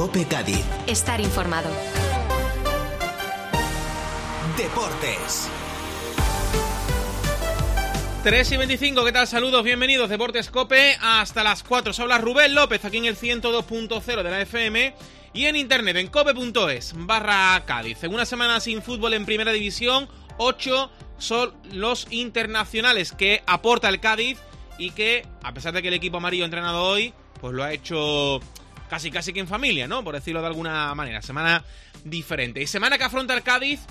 COPE Cádiz. Estar informado. Deportes. 3:25, ¿qué tal? Saludos, bienvenidos, Deportes COPE, hasta las 4. Se habla Rubén López, aquí en el 102.0 de la FM y en internet en cope.es/Cádiz. En una semana sin fútbol en primera división, 8 son los internacionales que aporta el Cádiz y que, a pesar de que el equipo amarillo ha entrenado hoy, pues lo ha hecho casi que en familia, ¿no? Por decirlo de alguna manera. Semana diferente. Y semana que afronta el Cádiz,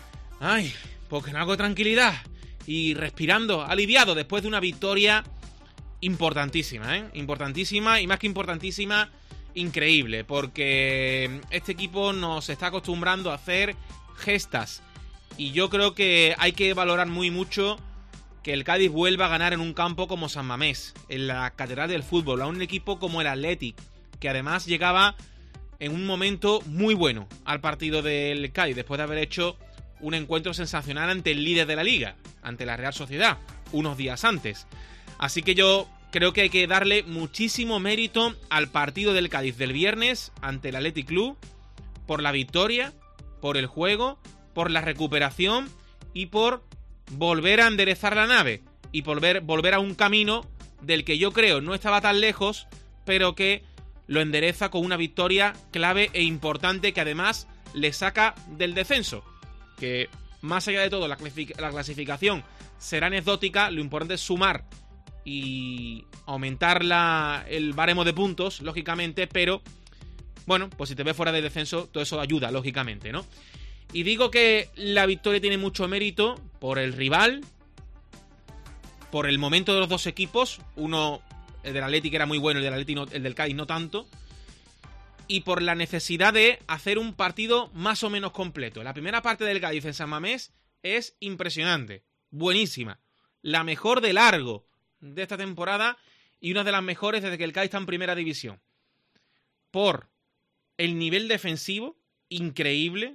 pues con algo de tranquilidad y respirando, aliviado, después de una victoria importantísima, importantísima, y más que importantísima, increíble, porque este equipo nos está acostumbrando a hacer gestas, y yo creo que hay que valorar muy mucho que el Cádiz vuelva a ganar en un campo como San Mamés, en la catedral del fútbol, a un equipo como el Athletic, que además llegaba en un momento muy bueno al partido del Cádiz, después de haber hecho un encuentro sensacional ante el líder de la liga, ante la Real Sociedad, unos días antes. Así que yo creo que hay que darle muchísimo mérito al partido del Cádiz del viernes ante el Athletic Club, por la victoria, por el juego, por la recuperación y por volver a enderezar la nave y volver a un camino del que yo creo no estaba tan lejos, pero que lo endereza con una victoria clave e importante que además le saca del descenso. Que más allá de todo la clasificación será anecdótica, lo importante es sumar y aumentar el baremo de puntos, lógicamente, pero bueno, pues si te ves fuera de descenso, todo eso ayuda, lógicamente, ¿no? Y digo que la victoria tiene mucho mérito por el rival, por el momento de los dos equipos, uno, el del Athletic era muy bueno, el del Cádiz no tanto, y por la necesidad de hacer un partido más o menos completo. La primera parte del Cádiz en San Mamés es impresionante, buenísima, la mejor de largo de esta temporada y una de las mejores desde que el Cádiz está en primera división. Por el nivel defensivo, increíble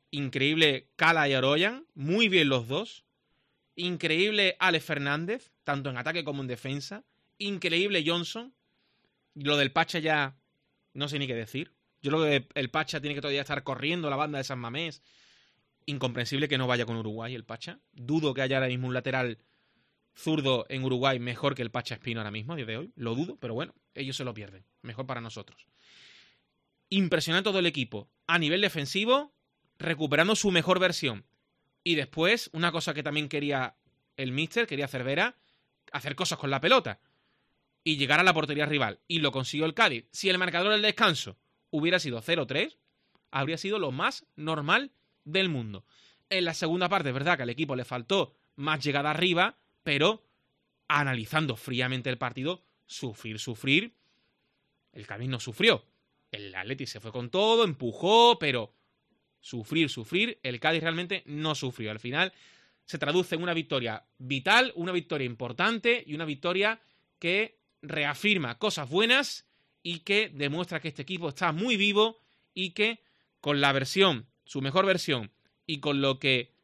Cala y Aroyan, muy bien los dos, increíble Alex Fernández, tanto en ataque como en defensa, increíble Johnson, lo del Pacha ya no sé ni qué decir. Yo creo que el Pacha tiene que todavía estar corriendo la banda de San Mamés. Incomprensible que no vaya con Uruguay el Pacha. Dudo que haya ahora mismo un lateral zurdo en Uruguay mejor que el Pacha Espino ahora mismo, a día de hoy. Lo dudo, pero bueno, ellos se lo pierden. Mejor para nosotros. Impresionante todo el equipo. A nivel defensivo, recuperando su mejor versión. Y después, una cosa que también quería el míster, quería Cervera, hacer cosas con la pelota y llegar a la portería rival. Y lo consiguió el Cádiz. Si el marcador del descanso hubiera sido 0-3, habría sido lo más normal del mundo. En la segunda parte es verdad que al equipo le faltó más llegada arriba, pero analizando fríamente el partido, sufrir. El Cádiz no sufrió. El Athletic se fue con todo, empujó, pero sufrir. El Cádiz realmente no sufrió. Al final se traduce en una victoria vital, una victoria importante y una victoria que reafirma cosas buenas y que demuestra que este equipo está muy vivo y que con la versión, su mejor versión, y con lo que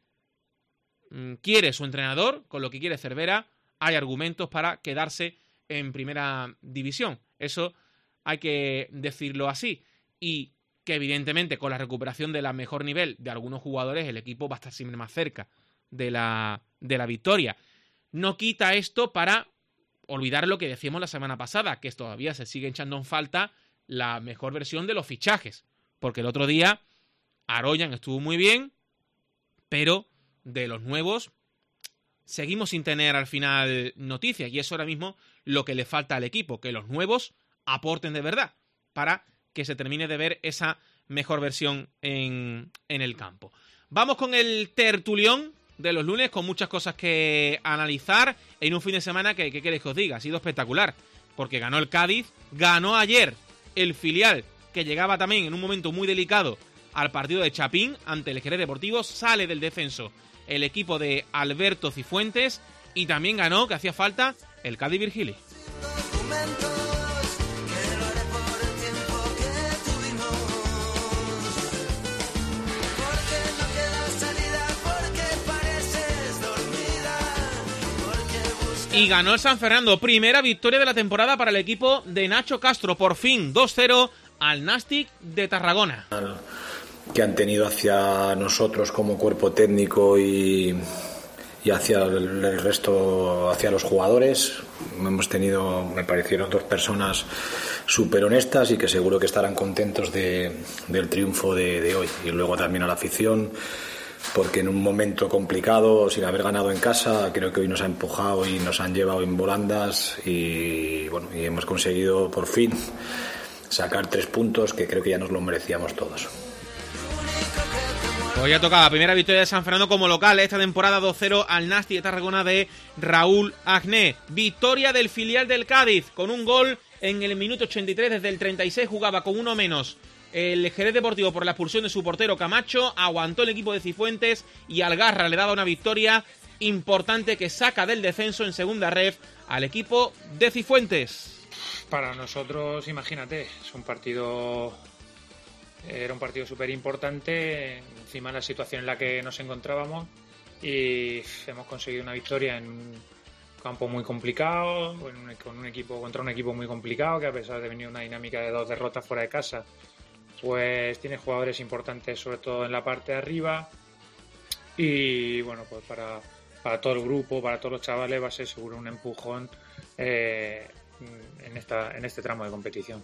quiere su entrenador, con lo que quiere Cervera, hay argumentos para quedarse en primera división. Eso hay que decirlo así. Y que evidentemente con la recuperación de la mejor nivel de algunos jugadores, el equipo va a estar siempre más cerca de la victoria. No quita esto para olvidar lo que decíamos la semana pasada, que todavía se sigue echando en falta la mejor versión de los fichajes. Porque el otro día Aroyan estuvo muy bien, pero de los nuevos seguimos sin tener al final noticias. Y eso ahora mismo lo que le falta al equipo, que los nuevos aporten de verdad para que se termine de ver esa mejor versión en el campo. Vamos con el tertulión de los lunes, con muchas cosas que analizar en un fin de semana que, ¿qué queréis que os diga? Ha sido espectacular, porque ganó el Cádiz, ganó ayer el filial, que llegaba también en un momento muy delicado al partido de Chapín ante el Jerez Deportivo, sale del descenso el equipo de Alberto Cifuentes y también ganó, que hacía falta, el Cádiz Virgili. Y ganó el San Fernando, primera victoria de la temporada para el equipo de Nacho Castro, por fin 2-0 al Nàstic de Tarragona. Que han tenido hacia nosotros como cuerpo técnico y hacia el resto, hacia los jugadores. Me parecieron 2 personas súper honestas y que seguro que estarán contentos del triunfo de hoy. Y luego también a la afición, porque en un momento complicado, sin haber ganado en casa, creo que hoy nos ha empujado y nos han llevado en volandas y hemos conseguido por fin sacar 3 puntos que creo que ya nos lo merecíamos todos. Hoy ha tocado la primera victoria de San Fernando como local esta temporada, 2-0 al Nàstic de Tarragona de Raúl Agné. Victoria del filial del Cádiz con un gol en el minuto 83, desde el 36 jugaba con uno menos. El Jerez Deportivo, por la expulsión de su portero Camacho, aguantó el equipo de Cifuentes y Algarra le daba una victoria importante que saca del descenso en segunda ref al equipo de Cifuentes. Para nosotros, imagínate, era un partido súper importante, encima de la situación en la que nos encontrábamos, y hemos conseguido una victoria en un campo muy complicado, contra un equipo muy complicado, que a pesar de venir una dinámica de 2 derrotas fuera de casa, pues tiene jugadores importantes, sobre todo en la parte de arriba, y bueno, pues para todo el grupo, para todos los chavales va a ser seguro un empujón en este tramo de competición.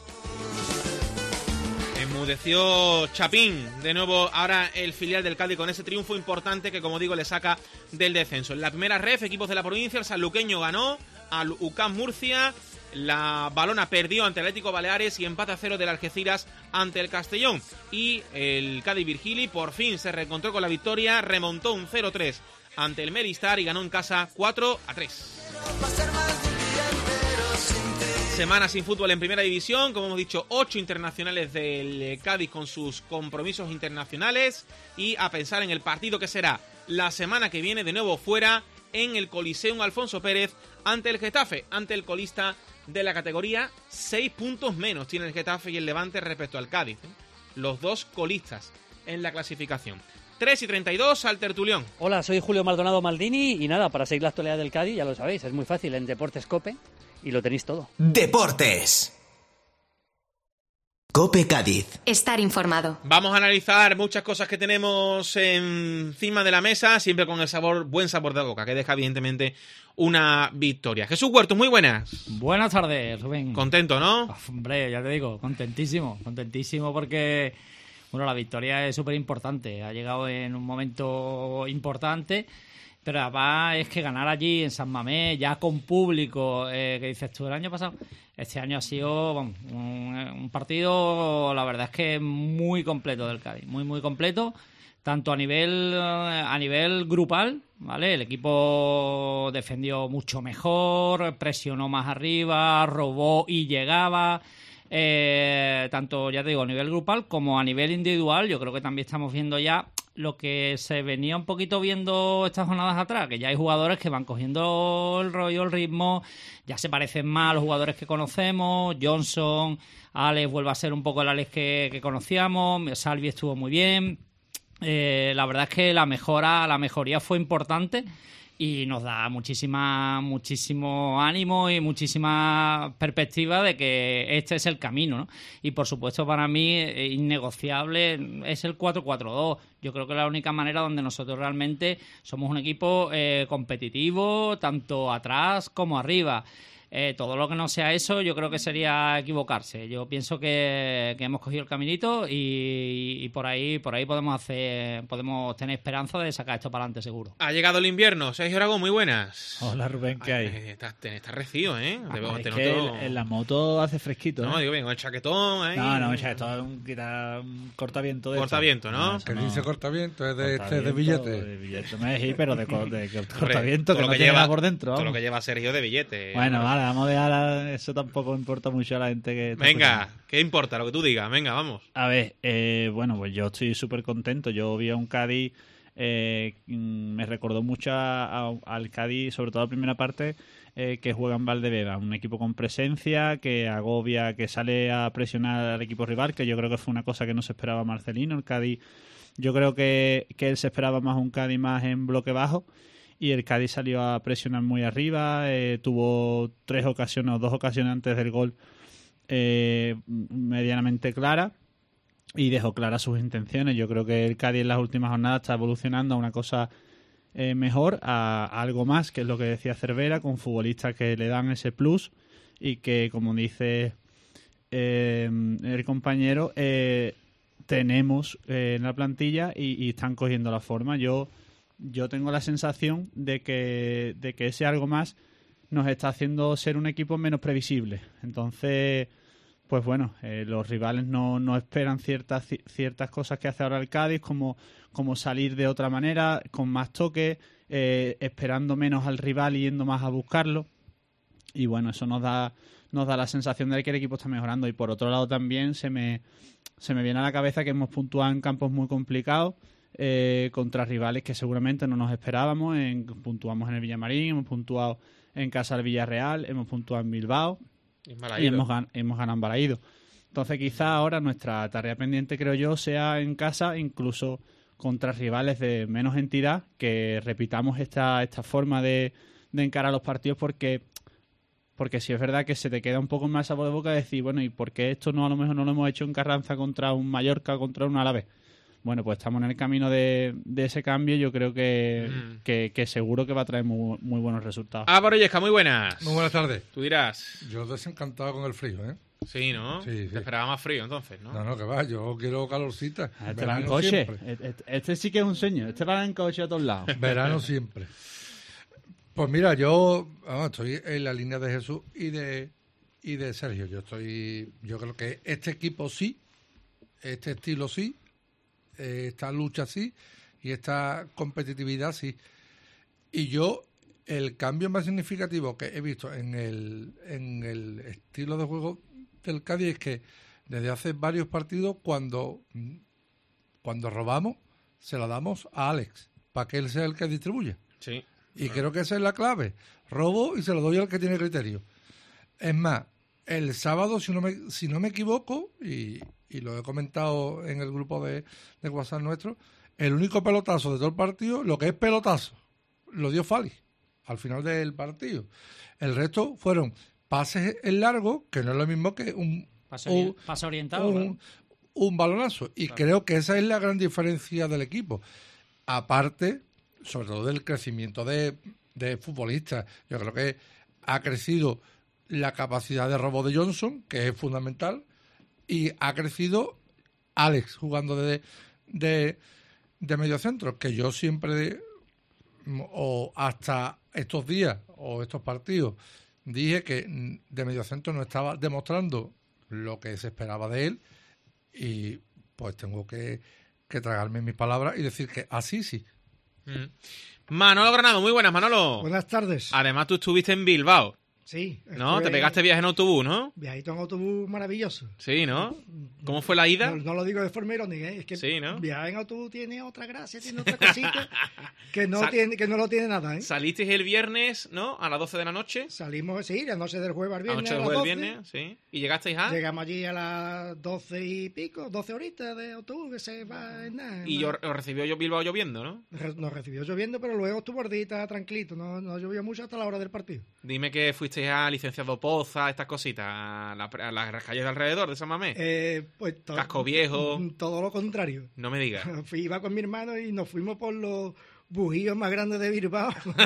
Enmudeció Chapín, de nuevo ahora el filial del Cádiz con ese triunfo importante que, como digo, le saca del descenso. En la primera ref, equipos de la provincia, el sanluqueño ganó al UCAM Murcia, la Valona perdió ante el Atlético Baleares y empate a 0 del Algeciras ante el Castellón. Y el Cádiz Virgili por fin se reencontró con la victoria, remontó un 0-3 ante el Meristar y ganó en casa 4-3. Semana sin fútbol en primera división, como hemos dicho, 8 internacionales del Cádiz con sus compromisos internacionales, y a pensar en el partido que será la semana que viene, de nuevo fuera en el Coliseum Alfonso Pérez ante el Getafe, ante el colista de la categoría. 6 puntos menos tiene el Getafe y el Levante respecto al Cádiz, los 2 colistas en la clasificación. 3:32 al tertulión. Hola, soy Julio Maldonado Maldini y nada, para seguir la actualidad del Cádiz, ya lo sabéis, es muy fácil, en Deportes COPE, y lo tenéis todo. Deportes. COPE Cádiz. Estar informado. Vamos a analizar muchas cosas que tenemos encima de la mesa, siempre con el buen sabor de boca, que deja evidentemente una victoria. Jesús Huertos, muy buenas. Buenas tardes, Rubén. Contento, ¿no? Hombre, ya te digo, contentísimo porque, bueno, la victoria es súper importante. Ha llegado en un momento importante, pero además es que ganar allí en San Mamés, ya con público, que dices tú, el año pasado, este año ha sido un partido, la verdad es que muy completo del Cádiz, muy completo, tanto a nivel grupal, ¿vale? El equipo defendió mucho mejor, presionó más arriba, robó y llegaba. Tanto, ya te digo, a nivel grupal como a nivel individual. Yo creo que también estamos viendo ya lo que se venía un poquito viendo estas jornadas atrás, que ya hay jugadores que van cogiendo el rollo, el ritmo, ya se parecen más a los jugadores que conocemos. Johnson, Alex vuelve a ser un poco el Alex que conocíamos, Salvi estuvo muy bien. La verdad es que la mejoría fue importante y nos da muchísimo ánimo y muchísima perspectiva de que este es el camino, ¿no? Y por supuesto, para mí, innegociable es el 4-4-2. Yo creo que es la única manera donde nosotros realmente somos un equipo competitivo, tanto atrás como arriba. Todo lo que no sea eso, yo creo que sería equivocarse. Yo pienso que hemos cogido el caminito y por ahí podemos tener esperanza de sacar esto para adelante, seguro. Ha llegado el invierno. Sergio Aragón, muy buenas. Hola, Rubén, ¿qué hay? Estás recido, ¿eh? Es que en la moto hace fresquito, No, digo bien, con el chaquetón ahí. No, el chaquetón quita un cortaviento de cortaviento, ¿no? Que dice cortaviento, es de billete. De billete no es, pero de cortaviento, que no lleva nada por dentro. Todo lo que lleva Sergio de billete. Bueno, vale, vamos a dejar, eso tampoco importa mucho a la gente que... Venga, ¿qué importa? Lo que tú digas, venga, vamos. A ver, bueno, pues yo estoy súper contento. Yo vi a un Cádiz, me recordó mucho al Cádiz, sobre todo la primera parte, que juega en Valdebeba, un equipo con presencia, que agobia, que sale a presionar al equipo rival, que yo creo que fue una cosa que no se esperaba Marcelino. El Cádiz, yo creo que él se esperaba más un Cádiz más en bloque bajo, y el Cádiz salió a presionar muy arriba, tuvo 2 ocasiones antes del gol, medianamente clara y dejó claras sus intenciones. Yo creo que el Cádiz en las últimas jornadas está evolucionando a una cosa mejor, a algo más, que es lo que decía Cervera, con futbolistas que le dan ese plus y que, como dice el compañero, tenemos en la plantilla y están cogiendo la forma. Yo tengo la sensación de que ese algo más nos está haciendo ser un equipo menos previsible. Entonces, pues bueno, los rivales no esperan ciertas cosas que hace ahora el Cádiz, como salir de otra manera, con más toque, esperando menos al rival y yendo más a buscarlo. Y bueno, eso nos da la sensación de que el equipo está mejorando. Y por otro lado también se me viene a la cabeza que hemos puntuado en campos muy complicados, contra rivales que seguramente no nos esperábamos. Puntuamos en el Villamarín, hemos puntuado en casa del Villarreal, hemos puntuado en Bilbao y hemos ganado en Balaído. Entonces quizá ahora nuestra tarea pendiente, creo yo, sea en casa, incluso contra rivales de menos entidad, que repitamos esta forma de encarar los partidos, porque si es verdad que se te queda un poco más sabor de boca de decir, bueno, ¿y por qué esto a lo mejor no lo hemos hecho en Carranza contra un Mallorca, contra un Alavés? Bueno, pues estamos en el camino de ese cambio. Yo creo que seguro que va a traer muy, muy buenos resultados. Álvaro Illesca, muy buenas. Muy buenas tardes. Tú dirás. Yo desencantado con el frío, ¿eh? Sí, ¿no? Sí. Te esperaba más frío, entonces, ¿no? No, que va, yo quiero calorcita. Este va en coche. Este sí que es un señor. Este va en coche a todos lados. Verano siempre. Pues mira, yo estoy en la línea de Jesús y de Sergio. Yo creo que este equipo sí, este estilo sí, esta lucha sí y esta competitividad sí. Y yo, el cambio más significativo que he visto en el estilo de juego del Cádiz es que desde hace varios partidos, cuando robamos, se la damos a Alex para que él sea el que distribuya. Sí. Y creo que esa es la clave. Robo y se lo doy al que tiene criterio. Es más, el sábado, si no me equivoco, y lo he comentado en el grupo de WhatsApp nuestro, el único pelotazo de todo el partido, lo que es pelotazo, lo dio Fali al final del partido. El resto fueron pases en largo, que no es lo mismo que un pase orientado, un balonazo. Y claro, creo que esa es la gran diferencia del equipo. Aparte, sobre todo del crecimiento de futbolistas. Yo creo que ha crecido la capacidad de robo de Johnson, que es fundamental, y ha crecido Alex jugando de mediocentro, que yo siempre, o hasta estos días o estos partidos, dije que de mediocentro no estaba demostrando lo que se esperaba de él, y pues tengo que tragarme mis palabras y decir que así sí. Manolo Granado, muy buenas, Manolo. Buenas tardes. Además, tú estuviste en Bilbao. Sí. ¿No? Te pegaste viaje en autobús, ¿no? Viajito en autobús maravilloso. Sí, ¿no? ¿Cómo fue la ida? No lo digo de forma irónica, ¿eh? Es que sí, ¿no? viajar en autobús tiene otra gracia, tiene otra cosita que no lo tiene nada, ¿eh? Salisteis el viernes, ¿no? A las 12 de la noche. Salimos, sí, la noche del jueves al viernes. La noche del jueves al viernes, sí. ¿Y llegasteis a? Llegamos allí a las 12 y pico, 12 horitas de autobús, que se va en nada. Y os recibió Bilbao lloviendo, ¿no? Nos recibió lloviendo, pero luego estuvo ardita, tranquilito, no llovió mucho hasta la hora del partido. Dime que fuisteis a Licenciado Poza, estas cositas, a las calles de alrededor de San Mamés. Pues Casco Viejo. Todo lo contrario. No me digas. Iba con mi hermano y nos fuimos por los bujíos más grandes de Bilbao.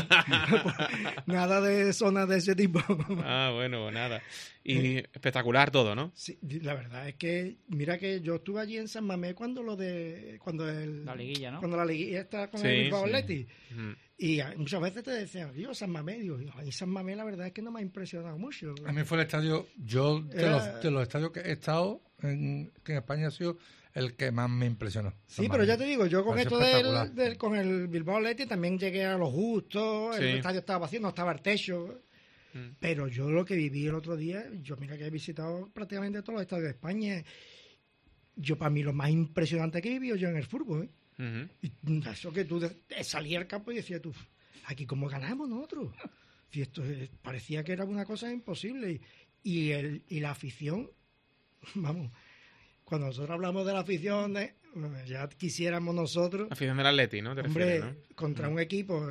Nada de zonas de ese tipo. Ah, bueno, nada. Y espectacular todo, ¿no? Sí, la verdad es que, mira que yo estuve allí en San Mamés cuando la liguilla, ¿no? Cuando la liguilla está con el Bilbao Athletic. Y muchas veces te decían, Dios, San Mamés. Digo, y San Mamés la verdad es que no me ha impresionado mucho. A mí fue el estadio, de los estadios que he estado, que en España ha sido el que más me impresionó. Sí, pero ya te digo, yo con esto con el Bilbao Athletic también llegué a lo justo, el estadio estaba vacío, no estaba el techo. Pero yo lo que viví el otro día, yo mira que he visitado prácticamente todos los estadios de España. Yo, para mí, lo más impresionante que he vivido yo en el fútbol, ¿eh? Y eso que tú salías al campo y decías tú, aquí cómo ganamos nosotros. Y esto parecía que era una cosa imposible. Y la afición, vamos, cuando nosotros hablamos de la afición, ya quisiéramos nosotros... La afición del Atleti, ¿no? Hombre, ¿no? Contra un equipo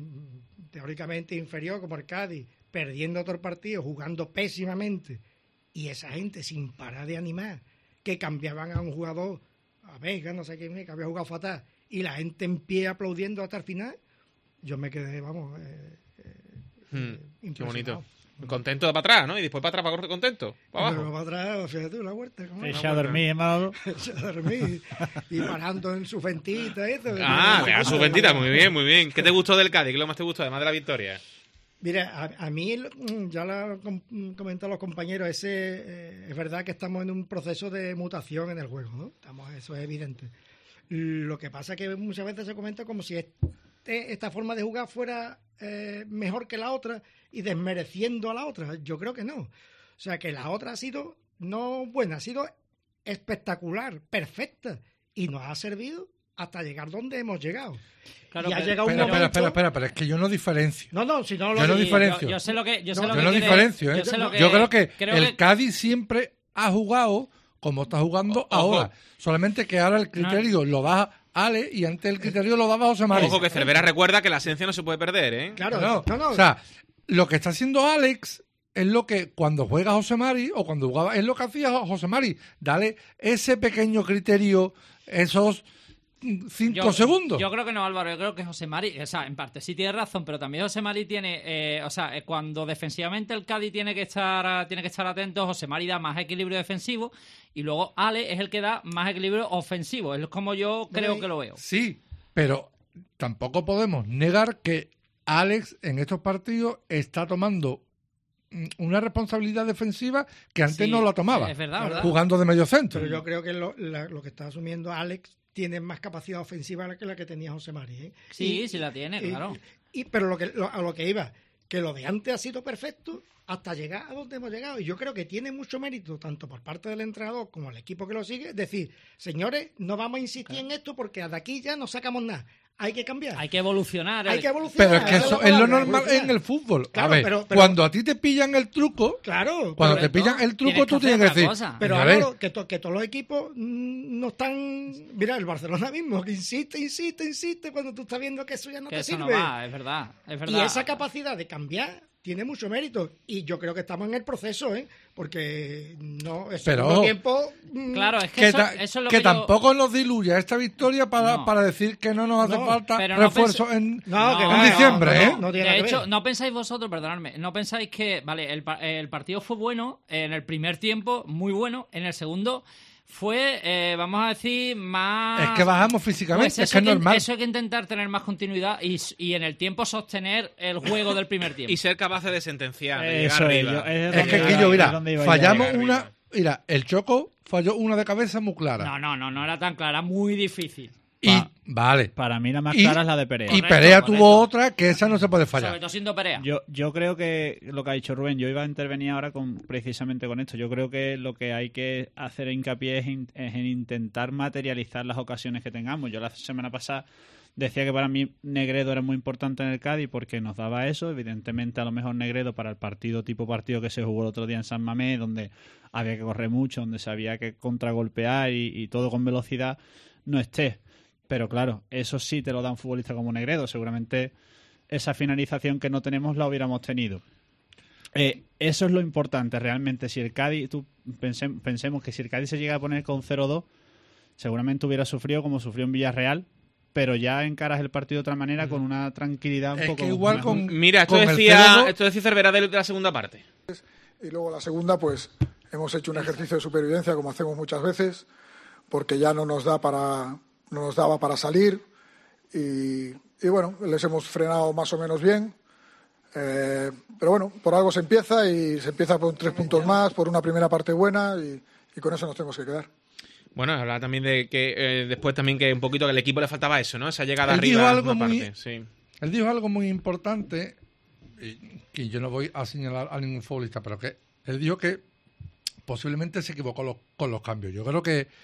teóricamente inferior como el Cádiz, perdiendo todo el partido, jugando pésimamente Y esa gente, sin parar de animar, que cambiaban a un jugador, a Vega, no sé quién es, que había jugado fatal, y la gente en pie aplaudiendo hasta el final, yo me quedé, vamos, qué bonito. Contento de para atrás, ¿no? Y después para atrás, para correr contento. Para abajo. Pero para atrás, fíjate tú, la vuelta. Echa a dormir, hermano. Echa a dormir. Y parando en su ventita. En su ventita, muy bien, muy bien. ¿Qué te gustó del Cádiz? ¿Qué es lo más te gustó, además de la victoria? Mira, a mí, ya lo han comentado los compañeros, es verdad que estamos en un proceso de mutación en el juego, ¿no? Eso es evidente. Lo que pasa es que muchas veces se comenta como si esta forma de jugar fuera mejor que la otra y desmereciendo a la otra. Yo creo que no. O sea, que la otra ha sido no buena, ha sido espectacular, perfecta, y nos ha servido hasta llegar donde hemos llegado. Claro, y ha llegado un momento... Espera, es que yo no diferencio. No, si no lo yo no diferencio. Yo sé lo que... Yo no diferencio, ¿eh? Yo creo que el Cádiz siempre ha jugado como está jugando ahora. Solamente que ahora el criterio lo da Ale y antes el criterio lo daba José Mari. Ojo que Cervera recuerda que la esencia no se puede perder, ¿eh? Claro, no. O sea, lo que está haciendo Alex es lo que cuando juega José Mari o cuando jugaba, es lo que hacía José Mari. Dale ese pequeño criterio, esos 5 segundos. Yo creo que no, Álvaro. Yo creo que José Mari, o sea, en parte sí tiene razón, pero también José Mari tiene, cuando defensivamente el Cádiz tiene que estar atento, José Mari da más equilibrio defensivo y luego Ale es el que da más equilibrio ofensivo. Es como yo creo que lo veo. Sí, pero tampoco podemos negar que Alex en estos partidos está tomando una responsabilidad defensiva que antes no la tomaba. Es verdad. Jugando de medio centro. Pero yo creo que lo que está asumiendo Alex tiene más capacidad ofensiva que la que tenía José Mari, ¿eh? Sí la tiene, claro. Pero a lo que iba, que lo de antes ha sido perfecto hasta llegar a donde hemos llegado. Y yo creo que tiene mucho mérito, tanto por parte del entrenador como el equipo que lo sigue, decir, señores, no vamos a insistir en esto porque de aquí ya no sacamos nada. Hay que cambiar. Hay que evolucionar. Pero es que eso es lo normal en el fútbol. Claro, a ver, pero cuando a ti te pillan el truco, cuando te pillan el truco, tú tienes que decir. Pero ahora que todos los equipos no están. Mira, el Barcelona mismo, que insiste, cuando tú estás viendo que eso ya no te sirve. No va, es verdad. Y esa capacidad de cambiar tiene mucho mérito. Y yo creo que estamos en el proceso, ¿eh? Porque no es pero tiempo. Claro, es que eso es lo que tampoco nos diluya esta victoria para decir que no nos hace falta refuerzo en diciembre, ¿eh? De hecho, no pensáis vosotros, perdonadme, no pensáis que, vale, el partido fue bueno en el primer tiempo, muy bueno, en el segundo fue, vamos a decir, más... Es que bajamos físicamente, pues es que es normal. Eso hay que intentar tener más continuidad y en el tiempo sostener el juego del primer tiempo. Y ser capaces de sentenciar, de eso llegar arriba. Es que Quillo, mira, fallamos una... Mira, el Choco falló una de cabeza muy clara. No era tan clara, muy difícil. Vale. Para mí la más clara es la de Perea. Y Perea tuvo otra que esa no se puede fallar. Sobre todo siendo Perea. Yo creo que lo que ha dicho Rubén, yo iba a intervenir ahora precisamente con esto. Yo creo que lo que hay que hacer hincapié es en intentar materializar las ocasiones que tengamos. Yo la semana pasada decía que para mí Negredo era muy importante en el Cádiz porque nos daba eso. Evidentemente, a lo mejor Negredo para el partido que se jugó el otro día en San Mamés, donde había que correr mucho, donde se había que contragolpear y todo con velocidad, no esté. Pero claro, eso sí te lo da un futbolista como Negredo. Seguramente esa finalización que no tenemos la hubiéramos tenido. Eso es lo importante realmente. Si el Cádiz, pensemos que si el Cádiz se llega a poner con 0-2, seguramente hubiera sufrido como sufrió en Villarreal, pero ya encaras el partido de otra manera con una tranquilidad un poco... Que igual más. Mira, esto decía Cervera de la segunda parte. Y luego la segunda, pues hemos hecho un ejercicio de supervivencia como hacemos muchas veces, porque ya no nos daba para salir y bueno, les hemos frenado más o menos bien. Pero bueno, por algo se empieza y se empieza por 3 puntos más, por una primera parte buena y con eso nos tenemos que quedar. Bueno, hablaba también de que después también que un poquito que al equipo le faltaba eso, ¿no? Esa llegada Él arriba. Él dijo algo muy importante y que yo no voy a señalar a ningún futbolista, pero que él dijo que posiblemente se equivocó con los cambios. Yo creo que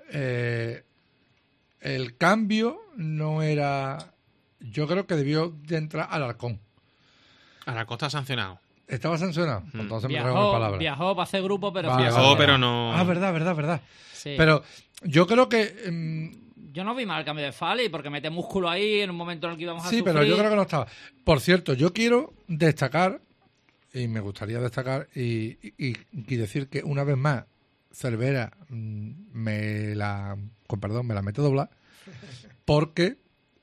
el cambio no era... Yo creo que debió de entrar Alarcón. Alarcón está sancionado. ¿Estaba sancionado? Entonces me traigo mi palabra. Viajó para hacer grupo, pero... Pero no... Ah, verdad. Sí. Pero yo creo que... Yo no vi mal el cambio de Fali, porque mete músculo ahí en un momento en el que íbamos a Sí, sufrir. pero yo creo que no estaba. Por cierto, yo quiero destacar y me gustaría destacar y decir que una vez más Cervera me la mete doblar, porque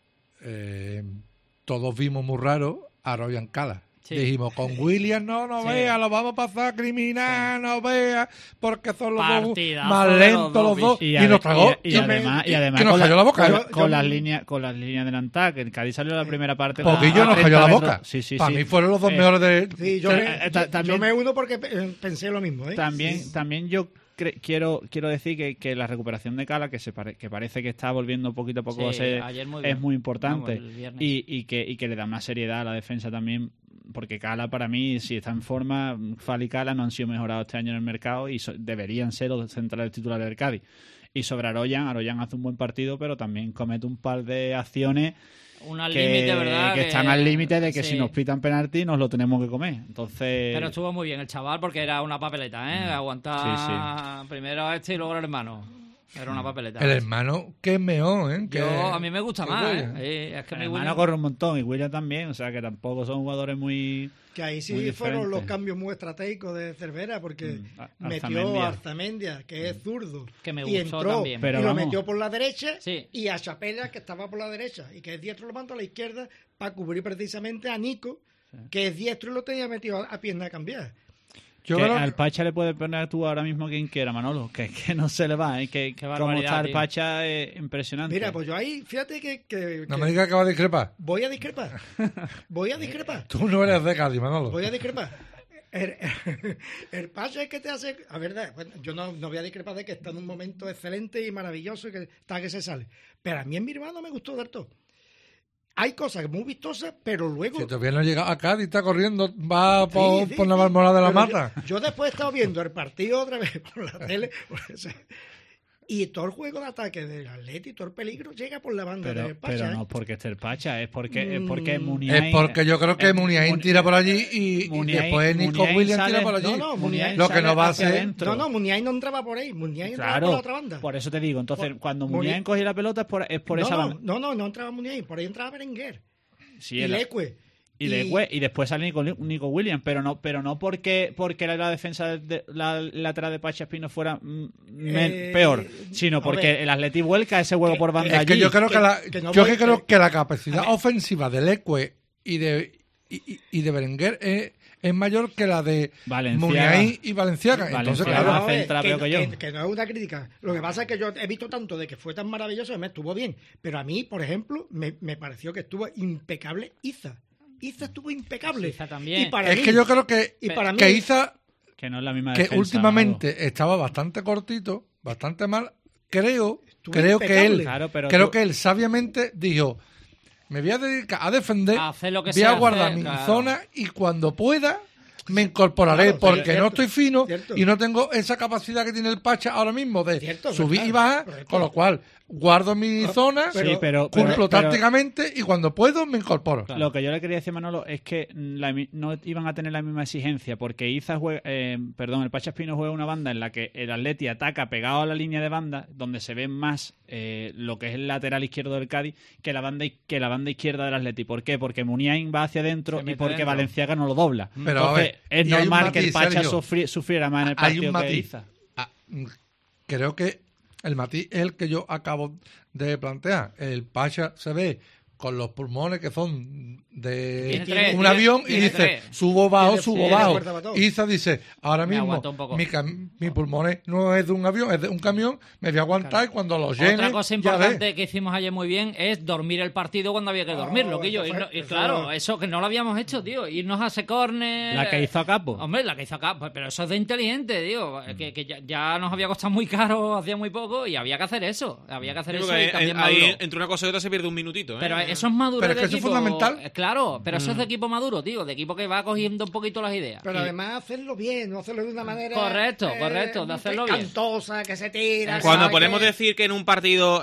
todos vimos muy raro a Ryan Cala. Sí. Dijimos, con Williams no vea, lo vamos a pasar criminal, no vea, porque son los dos más lentos los dos. Y nos tragó. Y además que nos cayó la boca. Con las líneas de Nantac, que el Cádiz salió la primera parte. Poquillo nos cayó la boca. Sí, Para mí fueron los dos mejores de... Sí, yo me uno porque pensé lo mismo. También yo quiero decir que la recuperación de Cala, que parece que está volviendo poquito a poco a ser, es muy importante. Y que le da más seriedad a la defensa también, porque Cala, para mí, si está en forma, Fall y Cala no han sido mejorados este año en el mercado y deberían ser los centrales titulares del Cádiz. Y sobre Aroyan hace un buen partido, pero también comete un par de acciones que están al límite de que si nos pitan penalti nos lo tenemos que comer. Entonces... Pero estuvo muy bien el chaval, porque era una papeleta, aguantar primero a este y luego al hermano. Era una papeleta. El hermano, que es mejor, a mí me gusta más, es que el hermano corre un montón y William también, o sea que tampoco son jugadores muy... Que ahí sí fueron los cambios muy estratégicos de Cervera, porque metió a Arzamendia, que es zurdo, que me y gustó entró, también. Pero lo metió por la derecha, y a Chapela, que estaba por la derecha, y que es diestro, lo mandó a la izquierda para cubrir precisamente a Nico, que es diestro y lo tenía metido a pierna cambiada. Al Pacha le puedes poner tú ahora mismo quien quiera, Manolo, que no se le va, que como está el Pacha es impresionante. Mira, pues yo ahí, fíjate que no me digas que va a discrepar. Voy a discrepar. Tú no eres de Cádiz, Manolo. Voy a discrepar. El Pacha es que te hace... A ver, yo no voy a discrepar de que está en un momento excelente y maravilloso y que está que se sale. Pero a mí en mi hermano me gustó del todo. Hay cosas muy vistosas, pero luego... Si todavía no llega a Cádiz, está corriendo, va por la Marmolada de la Mata. Yo después he estado viendo el partido otra vez por la tele, y todo el juego de ataque del Atleti, todo el peligro llega por la banda del Pacha. Pero no es porque esté el Pacha, es porque Muniain... Es porque yo creo que Muniain tira por allí y después Nico Williams tira por allí. No, Muniain lo que no va a hacer... No, Muniain no entraba por ahí, Muniain entraba por la otra banda. Por eso te digo, entonces cuando Muniain cogía la pelota es por esa banda. No entraba Muniain, por ahí entraba Berenguer. Sí, y Leque. Y después sale Nico Williams, pero no porque la defensa la lateral de Pacha Espino fuera peor, sino porque el Atleti vuelca ese juego por banda allí. Que yo creo creo que la capacidad ofensiva de Leque y de Berenguer es mayor que la de Muniain y Valenciaga. Entonces, claro, que no es una crítica. Lo que pasa es que yo he visto tanto de que fue tan maravilloso que me estuvo bien. Pero a mí, por ejemplo, me pareció que estuvo impecable Iza. Iza estuvo impecable. Iza también. Y para mí, que yo creo que Iza, que no es la misma que defensa, últimamente estaba bastante cortito, bastante mal. Creo que él sabiamente dijo: me voy a dedicar a defender, voy a guardar mi zona y cuando pueda me incorporaré, porque no estoy fino y no tengo esa capacidad que tiene el Pacha ahora mismo de subir y bajar, con lo cual guardo mi zona, cumplo tácticamente y cuando puedo me incorporo. Claro. Lo que yo le quería decir, Manolo, es que no iban a tener la misma exigencia, porque el Pacha Espino juega una banda en la que el Atleti ataca pegado a la línea de banda, donde se ve más lo que es el lateral izquierdo del Cádiz que la banda izquierda del Atleti. ¿Por qué? Porque Muniain va hacia adentro y porque Valenciaga no lo dobla. Pero entonces es normal que el Pacha sufriera más en el partido que Iza. Creo que el matiz es el que yo acabo de plantear. El Pacha se ve con los pulmones que son de un avión y dice subo bajo. Iza dice ahora mismo mi pulmones no es de un avión, es de un camión, me voy a aguantar y cuando lo llene. Otra cosa importante que hicimos ayer muy bien es dormir el partido cuando había que dormirlo, y claro, eso que no lo habíamos hecho, tío, irnos a ese córner. La que hizo a Capo. Hombre, la que hizo a Capo, pero eso es de inteligente, tío, que ya nos había costado muy caro hacía muy poco y había que hacer eso, y también ahí entre una cosa y otra se pierde un minutito, Pero eso es maduro. Pero es que eso es fundamental. Claro, pero eso es de equipo maduro, tío, de equipo que va cogiendo un poquito las ideas. Pero además hacerlo bien, no hacerlo de una manera... Correcto, de hacerlo bien. Cantosa, que se tira... Cuando podemos decir que en un partido,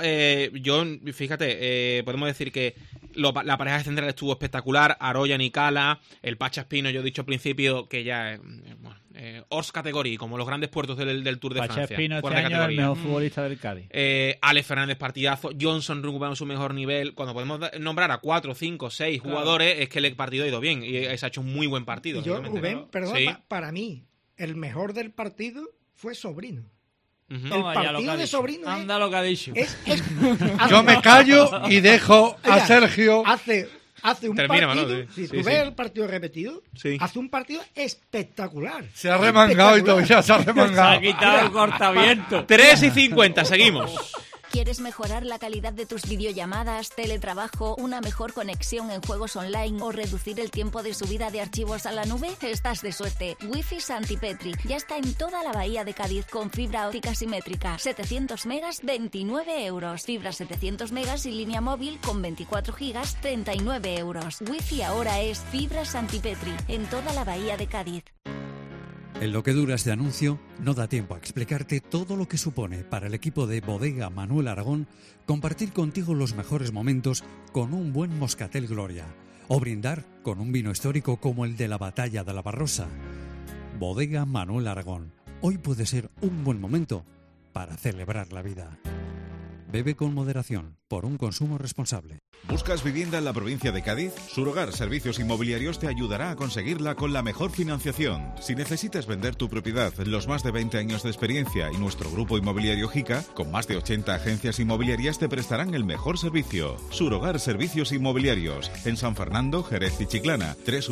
podemos decir que la pareja central estuvo espectacular, Aroyan y Cala, el Pacha Espino, yo he dicho al principio que ya... hors category, como los grandes puertos del Tour de Pache Francia. Espino fuera este de año es el categoría. mejor futbolista del Cádiz. Alex Fernández, partidazo. Johnson recuperando su mejor nivel. Cuando podemos nombrar a 4, 5, 6 jugadores, es que el partido ha ido bien y se ha hecho un muy buen partido. Y yo, Rubén, perdón, sí. para mí, el mejor del partido fue Sobrino. Uh-huh. El partido de Sobrino Anda lo que ha dicho. Yo me callo y dejo a Sergio. Hace un Termina, partido, Manolo, si tú ves el partido repetido, Sí. hace un partido espectacular. Se ha remangado y todavía se ha Se ha remangado. quitado el cortaviento. 3:50, seguimos. ¿Quieres mejorar la calidad de tus videollamadas, teletrabajo, una mejor conexión en juegos online o reducir el tiempo de subida de archivos a la nube? Estás de suerte. Wi-Fi Santipetri ya está en toda la bahía de Cádiz con fibra óptica simétrica. 700 megas, 29 euros. Fibra 700 megas y línea móvil con 24 gigas, 39 euros. Wi-Fi ahora es fibra Santipetri en toda la bahía de Cádiz. En lo que dura este anuncio, no da tiempo a explicarte todo lo que supone para el equipo de Bodega Manuel Aragón compartir contigo los mejores momentos con un buen Moscatel Gloria o brindar con un vino histórico como el de la Batalla de la Barrosa. Bodega Manuel Aragón. Hoy puede ser un buen momento para celebrar la vida. Bebe con moderación, por un consumo responsable. ¿Buscas vivienda en la provincia de Cádiz? Surogar Servicios Inmobiliarios te ayudará a conseguirla con la mejor financiación. Si necesitas vender tu propiedad, los más de 20 años de experiencia y nuestro grupo inmobiliario JICA, con más de 80 agencias inmobiliarias, te prestarán el mejor servicio. Surogar Servicios Inmobiliarios, en San Fernando, Jerez y Chiclana.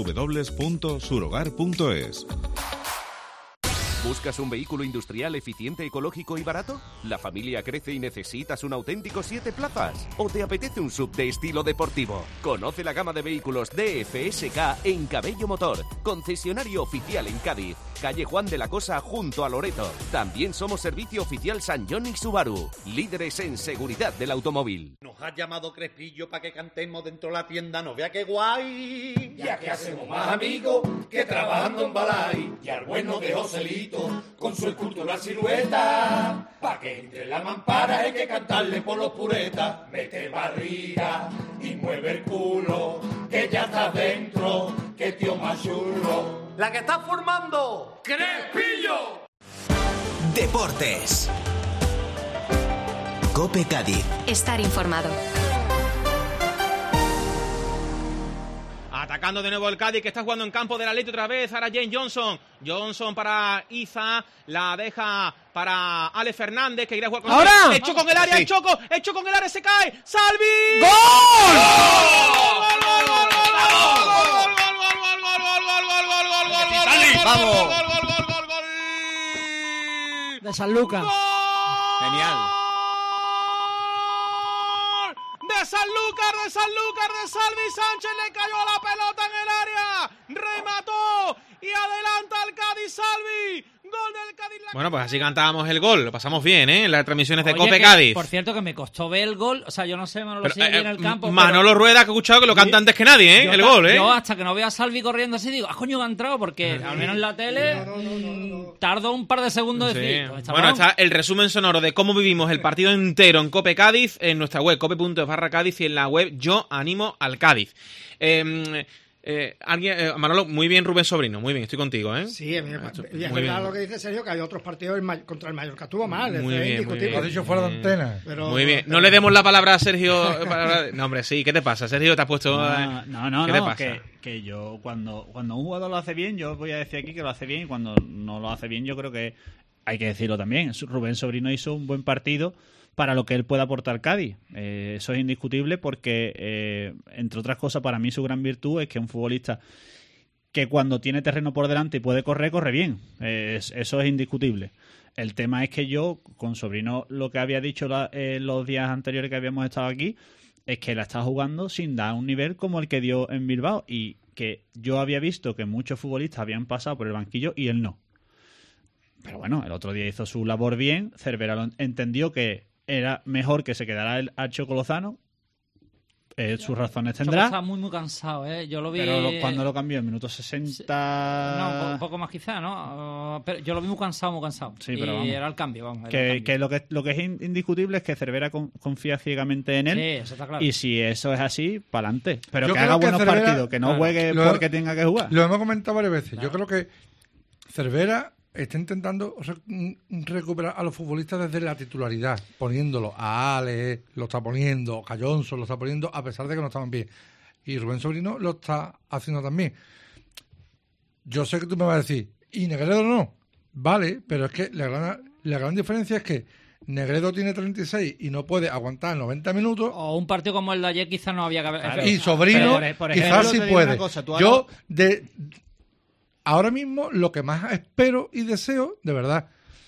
www.surogar.es. ¿Buscas un vehículo industrial eficiente, ecológico y barato? ¿La familia crece y necesitas un auténtico 7 plazas? ¿O te apetece un SUV de estilo deportivo? Conoce la gama de vehículos DFSK en Cabello Motor, concesionario oficial en Cádiz, calle Juan de la Cosa junto a Loreto. También somos servicio oficial San John y Subaru, líderes en seguridad del automóvil. Nos ha llamado Crespillo para que cantemos dentro de la tienda, no vea qué guay. Ya que hacemos más amigos que trabajando en Balay. Y al bueno de Joselito con su escultural silueta. Pa' que entre la mampara hay que cantarle por los puretas. Mete barriga y mueve el culo, que ya estás dentro, que tío más chulo. La que está formando Crespillo. Deportes. COPE Cádiz. Estar informado. Atacando de nuevo el Cádiz, que está jugando en campo del Atleti otra vez. Ahora James Johnson. Johnson para Iza. La deja para Alex Fernández, que irá a jugar con ¡Ahora! el Choco en el área, el Choco con el área, se cae. ¡Salvi! ¡Gol! ¡Vamos! De Sanlúcar. Genial. De Sanlúcar, de Salvi Sánchez, le cayó la pelota en el área, remató y adelanta al Cádiz Salvi. Gol del Cádiz. Bueno, pues así cantábamos el gol, lo pasamos bien, ¿eh? En las transmisiones de Oye, COPE que, Cádiz. Por cierto, que me costó ver el gol, o sea, yo no sé, Manolo, si allí en el campo. Manolo Rueda, que he escuchado que lo canta antes que nadie, ¿eh? El gol, ¿eh? Yo hasta que no veo a Salvi corriendo así, digo, coño, que ha entrado, porque al menos en la tele tardó un par de segundos Sí. de decir. Bueno, está el resumen sonoro de cómo vivimos el partido entero en COPE Cádiz en nuestra web, cope.es/Cádiz, y en la web Yo Animo al Cádiz. Manolo, muy bien Rubén Sobrino, muy bien, estoy contigo, ¿eh? Sí, es verdad lo que dice Sergio, que hay otros partidos contra el Mallorca estuvo mal, muy bien, indiscutible. muy bien. Lo ha dicho fuera de antena. Pero, muy bien, no le demos la palabra a Sergio. No, hombre, sí, ¿qué te pasa? Sergio, te has puesto... No, ¿Qué te pasa? que yo cuando un jugador lo hace bien, yo voy a decir aquí que lo hace bien, y cuando no lo hace bien, yo creo que hay que decirlo también. Rubén Sobrino hizo un buen partido para lo que él puede aportar Cádiz. Eso es indiscutible porque, entre otras cosas, para mí su gran virtud es que es un futbolista que cuando tiene terreno por delante y puede correr, corre bien. Eso es indiscutible. El tema es que yo, con Sobrino, lo que había dicho los días anteriores que habíamos estado aquí, es que la está jugando sin dar un nivel como el que dio en Bilbao, y que yo había visto que muchos futbolistas habían pasado por el banquillo y él no. Pero bueno, el otro día hizo su labor bien. Cervera entendió que era mejor que se quedara al Choco Lozano. Sus razones tendrá. Estaba muy cansado, ¿eh? Yo lo vi... Pero cuando lo cambió, en minutos 60... No, un poco más quizá, ¿no? Pero yo lo vi muy cansado. Sí, pero vamos. Y era el cambio, vamos. Que lo que es indiscutible es que Cervera confía ciegamente en él. Sí, eso está claro. Y si eso es así, para adelante. Pero Yo que creo haga que buenos Cervera, partidos, que no juegue porque tenga que jugar. Lo hemos comentado varias veces. Yo creo que Cervera está intentando recuperar a los futbolistas desde la titularidad, poniéndolo a Ale, lo está poniendo, a Johnson lo está poniendo, a pesar de que no estaban bien. Y Rubén Sobrino lo está haciendo también. Yo sé que tú me vas a decir, ¿y Negredo no? Vale, pero es que la gran diferencia es que Negredo tiene 36 y no puede aguantar 90 minutos. O un partido como el de ayer quizás no había que haber... Claro. Y Sobrino quizás sí puede. Yo, ahora mismo, lo que más espero y deseo, de verdad,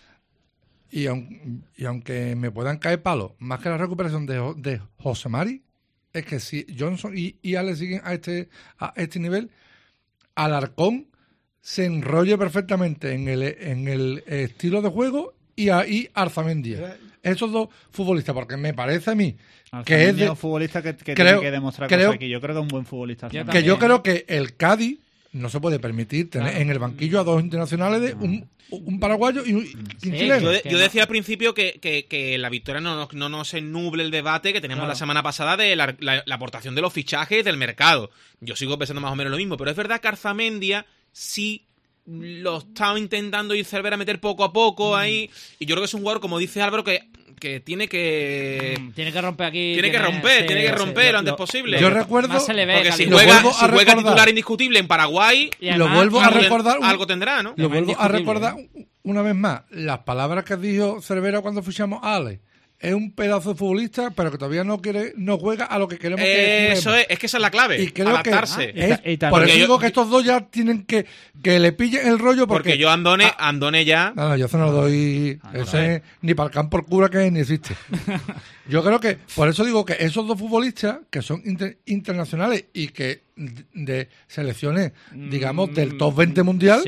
y aunque me puedan caer palos, más que la recuperación de José Mari, es que si Johnson y Ale siguen a este nivel, Alarcón se enrolle perfectamente en el estilo de juego y ahí Arzamendia. Esos dos futbolistas, porque me parece a mí que es un futbolista que tiene que demostrar cosas aquí. Yo creo que es un buen futbolista. Yo creo que el Cádiz no se se puede permitir tener en el banquillo a dos internacionales de un paraguayo y un chileno. Yo decía al principio que la victoria no nos ennuble el debate que teníamos la semana pasada de la aportación de los fichajes del mercado. Yo sigo pensando más o menos lo mismo, pero es verdad que Arzamendia sí lo estaba intentando ir Cervera a meter poco a poco ahí, y yo creo que es un jugador, como dice Álvaro, que tiene que romper aquí, tiene que romper lo antes posible. Yo recuerdo, porque si juega titular indiscutible en Paraguay, y lo vuelvo a recordar, algo tendrá, ¿no? Lo vuelvo a recordar una vez más, las palabras que dijo Cervera cuando fichamos a Ale. Es un pedazo de futbolista, pero que todavía no juega a lo que queremos que eso es que esa es la clave, y creo adaptarse. Por eso digo que estos dos ya tienen que le pillen el rollo, porque yo Andone ya... No, yo se no lo doy ni para el campo el cura, que ni existe. Yo creo que, por eso digo que esos dos futbolistas, que son internacionales y que de selecciones, digamos, del top 20 mundial,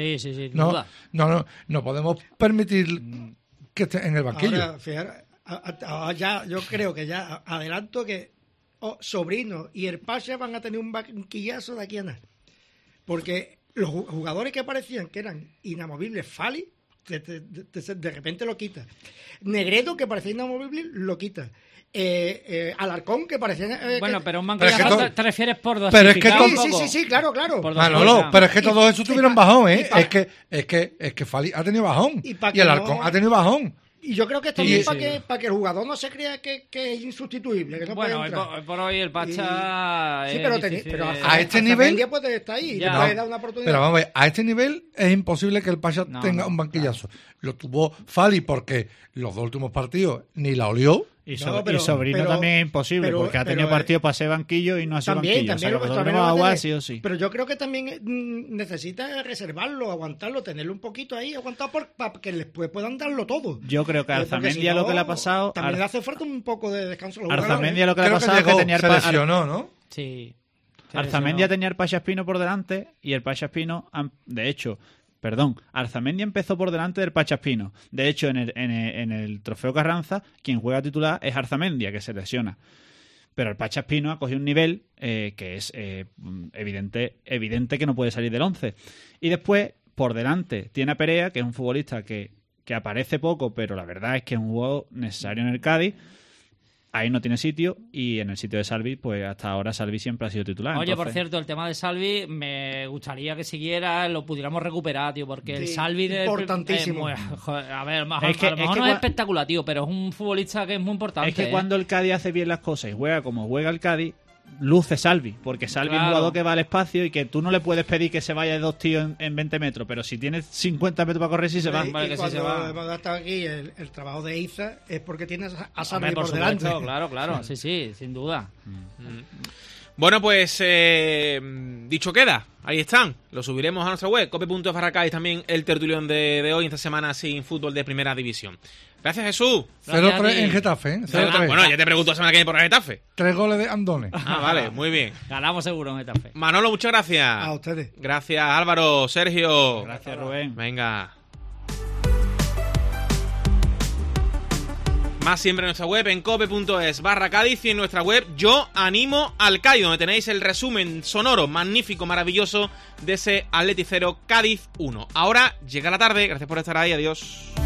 no podemos permitir que estén en el banquillo. Ahora, fíjate, ya, yo creo que ya adelanto que Sobrino y el Pacha van a tener un banquillazo de aquí a nada, porque los jugadores que parecían que eran inamovibles, Fali de repente lo quita, Negredo, que parecía inamovible, lo quita, Alarcón, que parecía pero un banquillazo te refieres por dos. Pero es que sí, claro. Pero es que todos esos tuvieron bajón, es que Fali ha tenido bajón y Alarcón ha tenido bajón. Y yo creo que esto es para que el jugador no se crea que es insustituible, que no puede entrar. Hoy por hoy el Pacha pero a este nivel puede estar ahí, te puede dar una oportunidad. Pero vamos a ver, a este nivel es imposible que el Pacha tenga un banquillazo. Claro. Lo tuvo Fali porque los dos últimos partidos ni la olió. Y Sobrino también es imposible, porque ha tenido partido para ser banquillo y no ha sido banquillo. También o sea, lo agua, sí o sí. Pero yo creo que también necesita reservarlo, aguantarlo, tenerlo un poquito ahí, aguantado para que después puedan darlo todo. Yo creo que a Arzamendia lo que le ha pasado... También le hace falta un poco de descanso. Arzamendia lo que le ha pasado es que tenía se lesionó, ¿no? Sí. Arzamendia tenía el Pacha Espino por delante y el Pacha Espino, de hecho... Arzamendia empezó por delante del Pacha Espino. De hecho, en el Trofeo Carranza, quien juega titular es Arzamendia, que se lesiona. Pero el Pacha Espino ha cogido un nivel que es evidente que no puede salir del 11. Y después, por delante, tiene a Perea, que es un futbolista que aparece poco, pero la verdad es que es un jugador necesario en el Cádiz. Ahí no tiene sitio, y en el sitio de Salvi, pues hasta ahora Salvi siempre ha sido titular. Oye, por cierto, el tema de Salvi, me gustaría que siguiera, lo pudiéramos recuperar, tío, porque el Salvi importantísimo. A ver, a lo mejor no es espectacular, tío, pero es un futbolista que es muy importante. Es que cuando el Cádiz hace bien las cosas y juega como juega el Cádiz, luce Salvi, porque Salvi es un jugador que va al espacio y que tú no le puedes pedir que se vaya de dos tíos en 20 metros, pero si tienes 50 metros para correr, sí se va. Vale, que sí se va. Hemos estado aquí el trabajo de Iza es porque tienes a Salvi por delante. Claro, sí, sin duda. Bueno, pues dicho queda, ahí están. Lo subiremos a nuestra web, cope.es/Cádiz, también el tertulión de hoy, esta semana sin fútbol de primera división. Gracias, Jesús. 0-3 en Getafe, ¿eh? 0-3. Bueno, ya te pregunto la semana que viene por Getafe. 3 goles de Andone. Vale, muy bien. Ganamos seguro en Getafe. Manolo, muchas gracias. A ustedes. Gracias, Álvaro, Sergio. Gracias, Rubén. Venga. Más siempre en nuestra web, en cope.es/Cádiz, y en nuestra web Yo Animo al Cádiz, donde tenéis el resumen sonoro, magnífico, maravilloso de ese Atleti 0, Cádiz 1. Ahora llega la tarde, gracias por estar ahí, adiós.